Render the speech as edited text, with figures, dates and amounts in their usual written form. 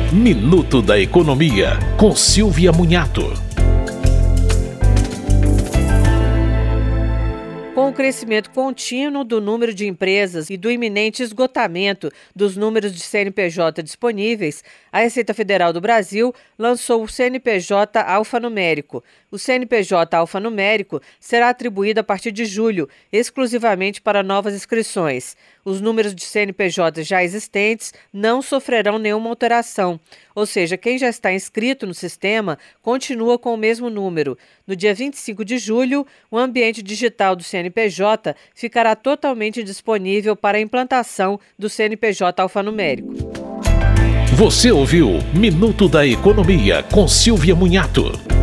Minuto da Economia, com Silvia Munhato. Com o crescimento contínuo do número de empresas e do iminente esgotamento dos números de CNPJ disponíveis, a Receita Federal do Brasil lançou o CNPJ alfanumérico. O CNPJ alfanumérico será atribuído a partir de julho, exclusivamente para novas inscrições. Os números de CNPJ já existentes não sofrerão nenhuma alteração, ou seja, quem já está inscrito no sistema continua com o mesmo número. No dia 25 de julho, o ambiente digital do CNPJ ficará totalmente disponível para a implantação do CNPJ alfanumérico. Você ouviu Minuto da Economia com Silvia Munhato.